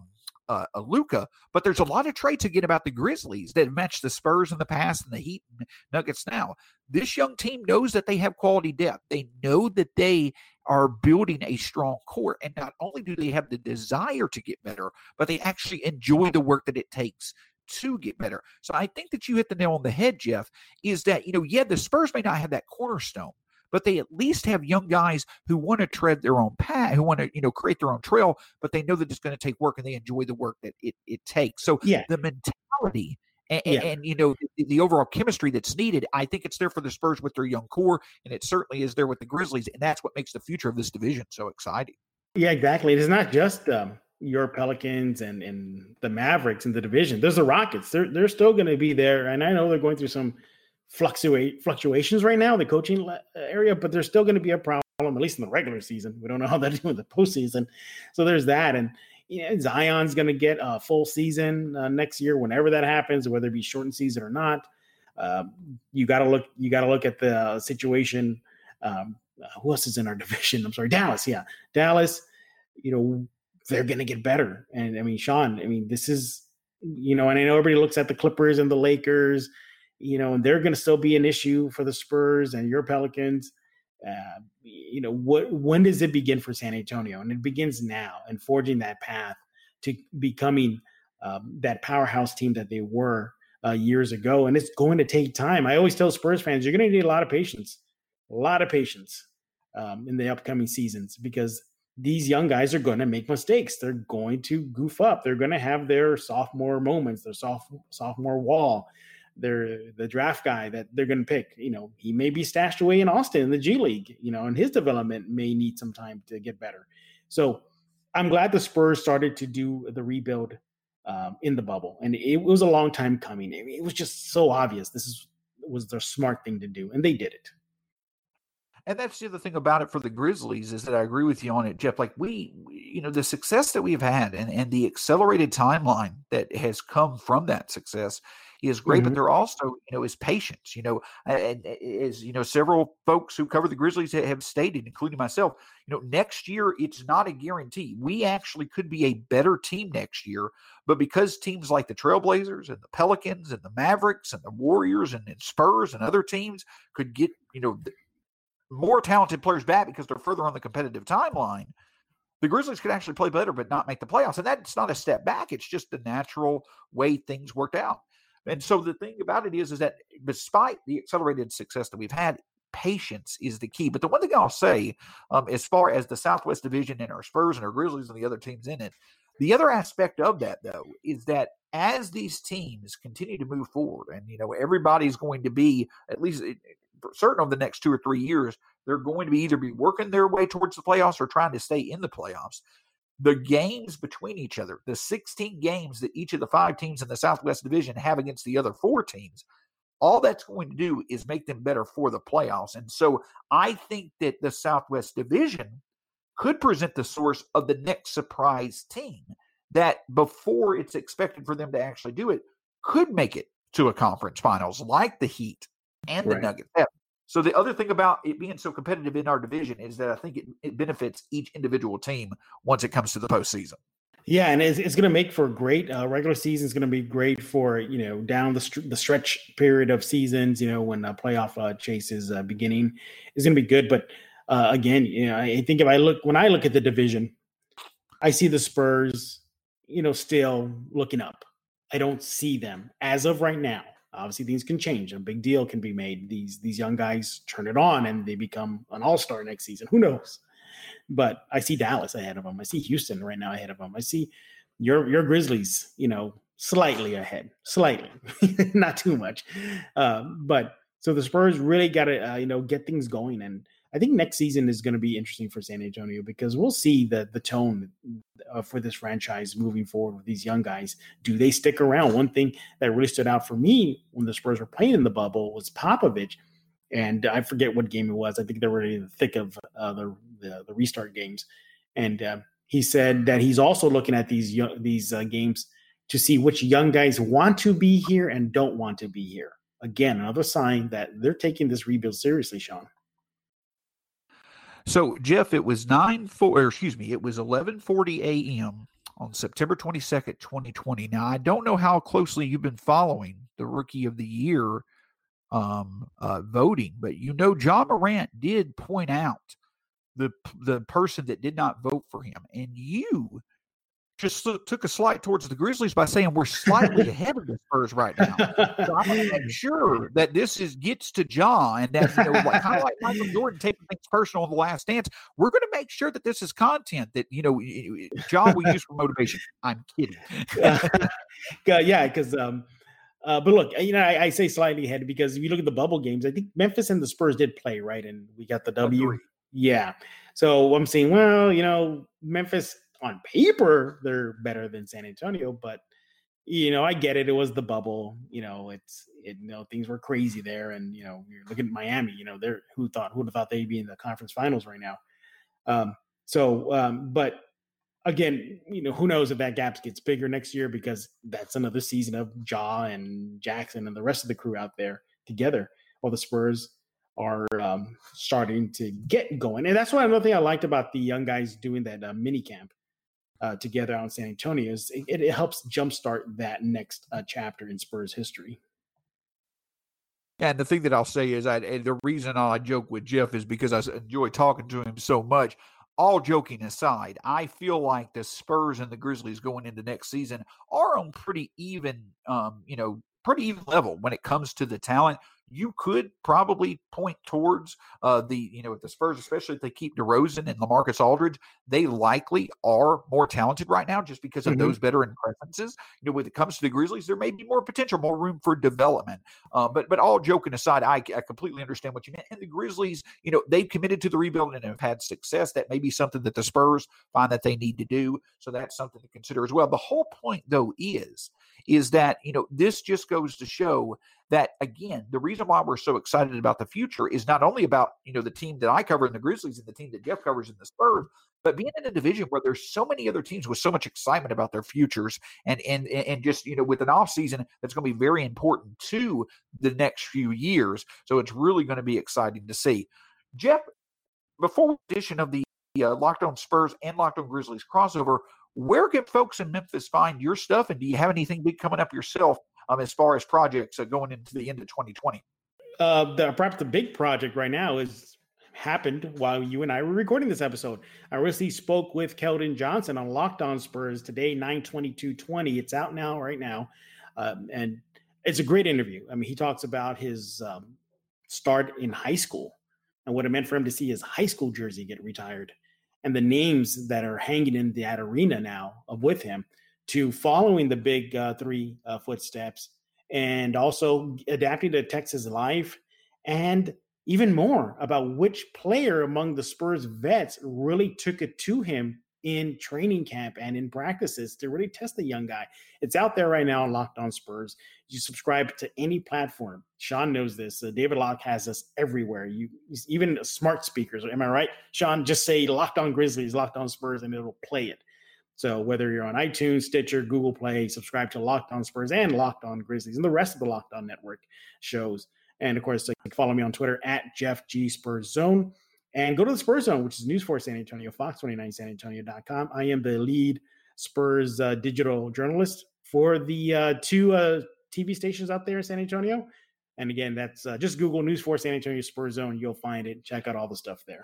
uh, a Luka, but there's a lot of traits again about the Grizzlies that match the Spurs in the past and the Heat and Nuggets now. This young team knows that they have quality depth. They know that they are building a strong core, and not only do they have the desire to get better, but they actually enjoy the work that it takes to get better. So I think that you hit the nail on the head, Jeff, is that, you know, yeah, the Spurs may not have that cornerstone, but they at least have young guys who want to tread their own path, who want to, you know, create their own trail, but they know that it's going to take work and they enjoy the work that it, it takes. So yeah. the mentality and, yeah. and, you know, the, the overall chemistry that's needed, I think it's there for the Spurs with their young core, and it certainly is there with the Grizzlies, and that's what makes the future of this division so exciting. Yeah, exactly. It is not just um, your Pelicans and, and the Mavericks in the division. There's the Rockets. They're, they're still going to be there, and I know they're going through some fluctuate fluctuations right now, the coaching area, but there's still going to be a problem, at least in the regular season. We don't know how they're doing the postseason. So there's that. And you know, Zion's going to get a full season uh, next year, whenever that happens, whether it be shortened season or not. Uh, you got to look, you got to look at the situation. Um, uh, who else is in our division? I'm sorry, Dallas. Yeah. Dallas, you know, they're going to get better. And I mean, Sean, I mean, this is, you know, and I know everybody looks at the Clippers and the Lakers, you know, and they're going to still be an issue for the Spurs and your Pelicans. Uh, you know, what, when does it begin for San Antonio? And it begins now, and forging that path to becoming um, that powerhouse team that they were uh, years ago. And it's going to take time. I always tell Spurs fans, you're going to need a lot of patience, a lot of patience um, in the upcoming seasons, because these young guys are going to make mistakes. They're going to goof up. They're going to have their sophomore moments, their soft, sophomore wall. They're the draft guy that they're going to pick. You know, he may be stashed away in Austin in the G League, you know, and his development may need some time to get better. So I'm glad the Spurs started to do the rebuild um, in the bubble. And it was a long time coming. It was just so obvious. This is, was the smart thing to do. And they did it. And that's the other thing about it for the Grizzlies is that I agree with you on it, Jeff. Like we, you know, the success that we've had and, and the accelerated timeline that has come from that success is great, mm-hmm. but there also, you know, is patience, you know, and as, you know, several folks who cover the Grizzlies have stated, including myself, you know, next year, it's not a guarantee. We actually could be a better team next year, but because teams like the Trailblazers and the Pelicans and the Mavericks and the Warriors and, and Spurs and other teams could get, you know, more talented players back because they're further on the competitive timeline, the Grizzlies could actually play better but not make the playoffs. And that's not a step back. It's just the natural way things worked out. And so the thing about it is, is that despite the accelerated success that we've had, patience is the key. But the one thing I'll say, um, as far as the Southwest Division and our Spurs and our Grizzlies and the other teams in it, the other aspect of that, though, is that as these teams continue to move forward, and, you know, everybody's going to be, at least certain of the next two or three years, they're going to be either be working their way towards the playoffs or trying to stay in the playoffs. The games between each other, the sixteen games that each of the five teams in the Southwest Division have against the other four teams, all that's going to do is make them better for the playoffs. And so I think that the Southwest Division could present the source of the next surprise team that, before it's expected for them to actually do it, could make it to a conference finals like the Heat and the right. Nuggets have. So the other thing about it being so competitive in our division is that I think it, it benefits each individual team once it comes to the postseason. Yeah, and it's, it's going to make for great uh, regular season. It's going to be great for, you know, down the st- the stretch period of seasons, you know, when the playoff uh, chase is uh, beginning. It's going to be good. But uh, again, you know, I think if I look, when I look at the division, I see the Spurs, you know, still looking up. I don't see them as of right now. Obviously, things can change. A big deal can be made. These these young guys turn it on and they become an all-star next season. Who knows? But I see Dallas ahead of them. I see Houston right now ahead of them. I see your your Grizzlies, you know, slightly ahead, slightly, not too much. Uh, but so the Spurs really got to, uh, you know, get things going. And I think next season is going to be interesting for San Antonio because we'll see the the tone uh, for this franchise moving forward with these young guys. Do they stick around? One thing that really stood out for me when the Spurs were playing in the bubble was Popovich. And I forget what game it was. I think they were in the thick of uh, the, the the restart games. And uh, he said that he's also looking at these young, these uh, games to see which young guys want to be here and don't want to be here. Again, another sign that they're taking this rebuild seriously, Sean. So, Jeff, it was nine four, or excuse me, it was eleven forty a.m. on September twenty-second, twenty twenty. Now, I don't know how closely you've been following the Rookie of the Year um, uh, voting, but you know Ja Morant did point out the the person that did not vote for him, and you just took a slight towards the Grizzlies by saying we're slightly ahead of the Spurs right now. So I'm going to make sure that this is gets to Ja, and that, you know, like, kind of like Michael Jordan taking things personal in The Last Dance. We're going to make sure that this is content that, you know, Ja will use for motivation. I'm kidding. Yeah, because um, uh, but look, you know, I, I say slightly ahead because if you look at the bubble games, I think Memphis and the Spurs did play, right, and we got the W. Agreed. Yeah, so I'm saying, well, you know, Memphis. On paper, they're better than San Antonio, but you know, I get it. It was the bubble. You know, it's it, you know, things were crazy there, and you know, you're looking at Miami. You know, they're who thought who would have thought they'd be in the conference finals right now. Um, so, um, but again, you know, who knows if that gap gets bigger next year because that's another season of Ja and Jackson and the rest of the crew out there together, while the Spurs are um, starting to get going, and that's why another thing I liked about the young guys doing that uh, mini camp. Uh, together out in San Antonio, is it, it helps jumpstart that next uh, chapter in Spurs history. Yeah, and the thing that I'll say is, I the reason I joke with Jeff is because I enjoy talking to him so much. All joking aside, I feel like the Spurs and the Grizzlies going into next season are on pretty even, um, you know, pretty even level when it comes to the talent. You could probably point towards uh, the, you know, if the Spurs, especially if they keep DeRozan and LaMarcus Aldridge, they likely are more talented right now just because of mm-hmm. those veteran preferences. You know, when it comes to the Grizzlies, there may be more potential, more room for development. Uh, but but all joking aside, I, I completely understand what you meant. And the Grizzlies, you know, they've committed to the rebuild and have had success. That may be something that the Spurs find that they need to do. So that's something to consider as well. The whole point, though, is, is that, you know, this just goes to show that, again, the reason why we're so excited about the future is not only about, you know, the team that I cover in the Grizzlies and the team that Jeff covers in the Spurs, but being in a division where there's so many other teams with so much excitement about their futures and and and just, you know, with an offseason that's going to be very important to the next few years. So it's really going to be exciting to see. Jeff, before the edition of the uh, Locked On Spurs and Locked On Grizzlies crossover, where can folks in Memphis find your stuff? And do you have anything big coming up yourself? Um, as far as projects uh, going into the end of twenty twenty? Uh, the, perhaps the big project right now is happened while you and I were recording this episode. I recently spoke with Keldon Johnson on Locked On Spurs today, nine twenty-two twenty. It's out now, right now. Um, and it's a great interview. I mean, he talks about his um, start in high school and what it meant for him to see his high school jersey get retired and the names that are hanging in that arena now of with him, to following the big uh, three uh, footsteps and also adapting to Texas life, and even more about which player among the Spurs vets really took it to him in training camp and in practices to really test the young guy. It's out there right now on Locked On Spurs. You subscribe to any platform. Sean knows this. Uh, David Locke has us everywhere. You even smart speakers. Am I right, Sean? Just say Locked On Grizzlies, Locked On Spurs, and it'll play it. So whether you're on iTunes, Stitcher, Google Play, subscribe to Locked On Spurs and Locked On Grizzlies and the rest of the Locked On Network shows. And of course, you can follow me on Twitter at Jeff G Spurs Zone, and go to the Spurs Zone, which is News for San Antonio, fox twenty-nine san antonio dot com. I am the lead Spurs uh, digital journalist for the uh, two uh, T V stations out there in San Antonio. And again, that's uh, just Google News for San Antonio Spurs Zone. You'll find it. Check out all the stuff there.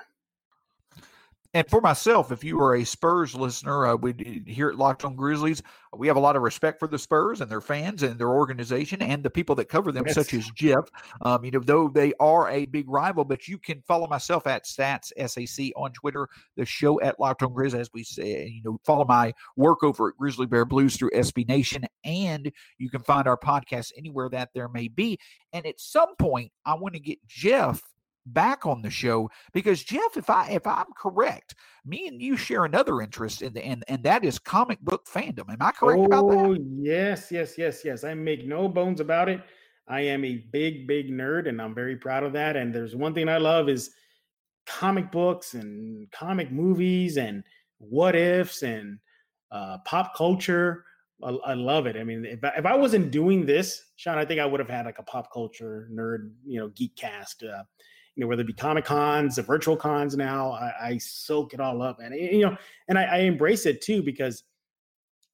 And for myself, if you are a Spurs listener, uh, we here at Locked On Grizzlies, we have a lot of respect for the Spurs and their fans and their organization and the people that cover them, yes. such as Jeff. Um, you know, though they are a big rival, but you can follow myself at Stats S A C on Twitter, the show at Locked On Grizzlies, as we say. You know, follow my work over at Grizzly Bear Blues through S B Nation, and you can find our podcast anywhere that there may be. And at some point, I want to get Jeff back on the show, because Jeff, if I if I'm correct, me and you share another interest in the and and that is comic book fandom. Am I correct oh, about that? Oh yes, yes, yes, yes. I make no bones about it. I am a big, big nerd, and I'm very proud of that. And there's one thing I love is comic books and comic movies and what ifs and uh, pop culture. I, I love it. I mean, if I, if I wasn't doing this, Sean, I think I would have had like a pop culture nerd, you know, geek cast. Uh, You know, whether it be Comic Cons, the virtual cons now, I, I soak it all up. And, you know, and I, I embrace it too, because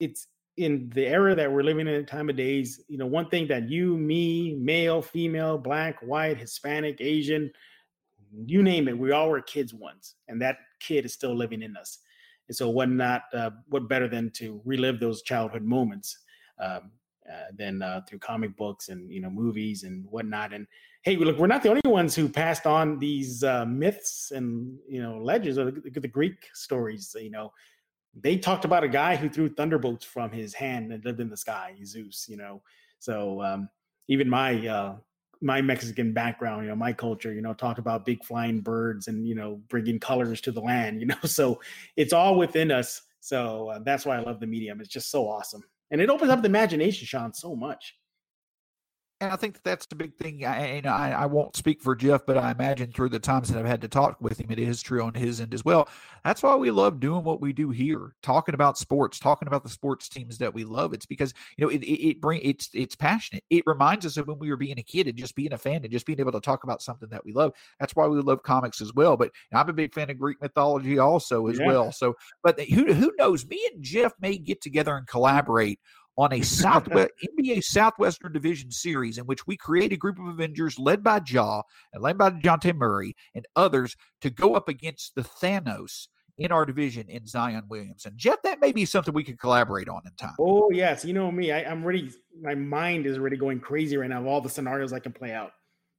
it's in the era that we're living in, a time of days, you know, one thing that you, me, male, female, black, white, Hispanic, Asian, you name it, we all were kids once, and that kid is still living in us. And so what not, uh, what better than to relive those childhood moments um, uh, than uh, through comic books and, you know, movies and whatnot. And hey, look, we're not the only ones who passed on these uh, myths and, you know, legends or the, the Greek stories. You know, they talked about a guy who threw thunderbolts from his hand and lived in the sky, Zeus, you know. So um, even my uh, my Mexican background, you know, my culture, you know, talked about big flying birds and, you know, bringing colors to the land, you know. So it's all within us. So uh, that's why I love the medium. It's just so awesome. And it opens up the imagination, Sean, so much. And I think that that's the big thing. I, you know, I, I won't speak for Jeff, but I imagine through the times that I've had to talk with him, it is true on his end as well. That's why we love doing what we do here, talking about sports, talking about the sports teams that we love. It's because, you know, it it, it bring it's it's passionate. It reminds us of when we were being a kid and just being a fan and just being able to talk about something that we love. That's why we love comics as well. But I'm a big fan of Greek mythology also as yeah. well. So, but who who knows? Me and Jeff may get together and collaborate on a Southwest N B A Southwestern Division series in which we create a group of Avengers led by Ja and led by DeJounte Murray and others to go up against the Thanos in our division in Zion Williamson. Jeff, that may be something we could collaborate on in time. Oh, yes. You know me. I, I'm ready. My mind is already going crazy right now of all the scenarios I can play out.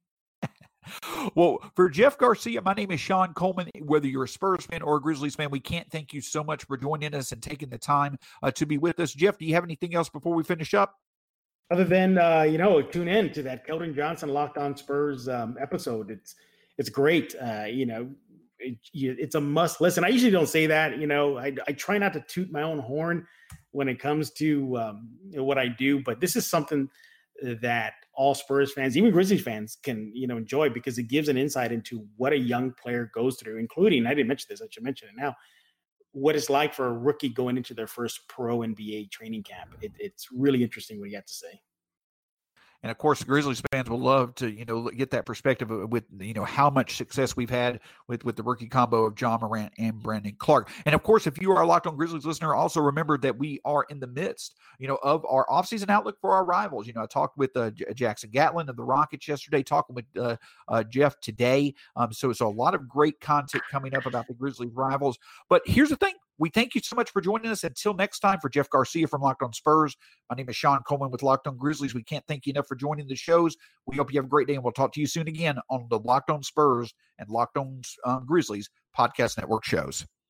Well, for Jeff Garcia, my name is Sean Coleman. Whether you're a Spurs fan or a Grizzlies fan, we can't thank you so much for joining us and taking the time uh, to be with us. Jeff, do you have anything else before we finish up? Other than, uh, you know, tune in to that Keldon Johnson Locked On Spurs um, episode. It's it's great. Uh, you know, it, it's a must listen. I usually don't say that. You know, I, I try not to toot my own horn when it comes to um, you know, what I do, but this is something that all Spurs fans, even Grizzlies fans, can, you know, enjoy because it gives an insight into what a young player goes through, including, I didn't mention this, I should mention it now, what it's like for a rookie going into their first pro N B A training camp. It, it's really interesting what you have to say. And of course, the Grizzlies fans will love to, you know, get that perspective with, you know, how much success we've had with, with the rookie combo of Ja Morant and Brandon Clarke. And of course, if you are a Locked On Grizzlies listener, also remember that we are in the midst, you know, of our offseason outlook for our rivals. You know, I talked with uh, J- Jackson Gatlin of the Rockets yesterday, talking with uh, uh, Jeff today. Um, so, so a lot of great content coming up about the Grizzlies rivals. But here's the thing. We thank you so much for joining us. Until next time, for Jeff Garcia from Locked On Spurs, my name is Sean Coleman with Locked On Grizzlies. We can't thank you enough for joining the shows. We hope you have a great day, and we'll talk to you soon again on the Locked On Spurs and Locked On um, Grizzlies podcast network shows.